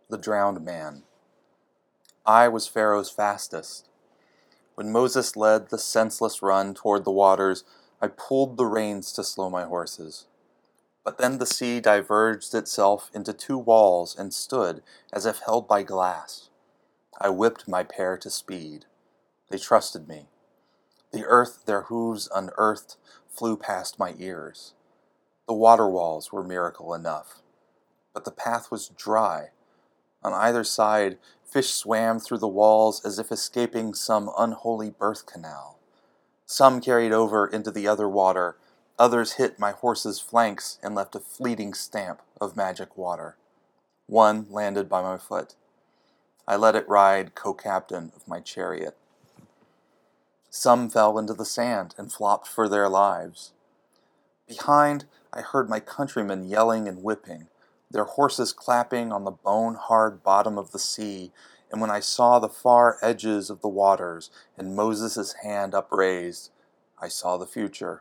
The drowned man. I was Pharaoh's fastest. When Moses led the senseless run toward the waters, I pulled the reins to slow my horses. But then the sea diverged itself into two walls and stood as if held by glass. I whipped my pair to speed. They trusted me. The earth their hooves unearthed flew past my ears. The water walls were miracle enough. But the path was dry. On either side, fish swam through the walls as if escaping some unholy birth canal. Some carried over into the other water, others hit my horse's flanks and left a fleeting stamp of magic water. One landed by my foot. I let it ride co-captain of my chariot. Some fell into the sand and flopped for their lives. Behind, I heard my countrymen yelling and whipping, their horses clapping on the bone-hard bottom of the sea, and when I saw the far edges of the waters and Moses' hand upraised, I saw the future.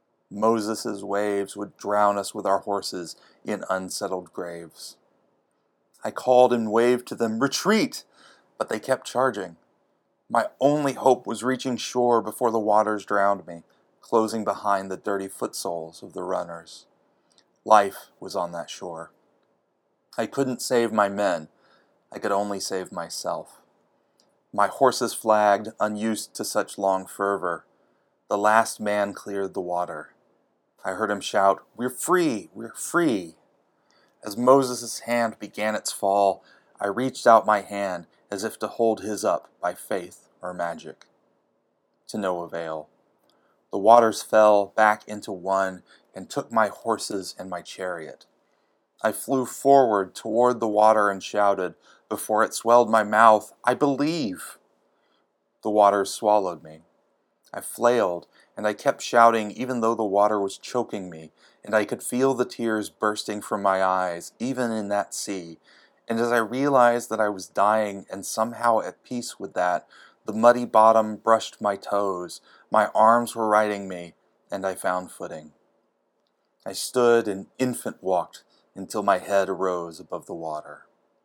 Moses' waves would drown us with our horses in unsettled graves. I called and waved to them, "Retreat!" but they kept charging. My only hope was reaching shore before the waters drowned me, closing behind the dirty footsoles of the runners. Life was on that shore. I couldn't save my men. I could only save myself. My horses flagged, unused to such long fervor. The last man cleared the water. I heard him shout, "We're free! We're free!" As Moses' hand began its fall, I reached out my hand as if to hold his up by faith or magic. To no avail. The waters fell back into one and took my horses and my chariot. I flew forward toward the water and shouted, before it swelled my mouth, "I believe!" The waters swallowed me. I flailed, and I kept shouting even though the water was choking me, and I could feel the tears bursting from my eyes, even in that sea. And as I realized that I was dying and somehow at peace with that, the muddy bottom brushed my toes, my arms were riding me, and I found footing. I stood and infant walked until my head arose above the water.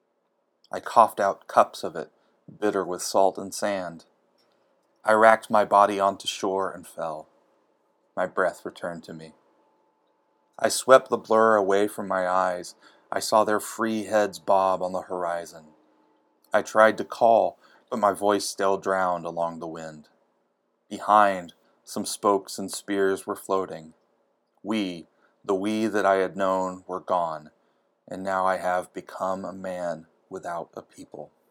I coughed out cups of it, bitter with salt and sand. I racked my body onto shore and fell. My breath returned to me. I swept the blur away from my eyes. I saw their free heads bob on the horizon. I tried to call, but my voice still drowned along the wind. Behind, some spokes and spears were floating. The we that I had known, were gone, and now I have become a man without a people.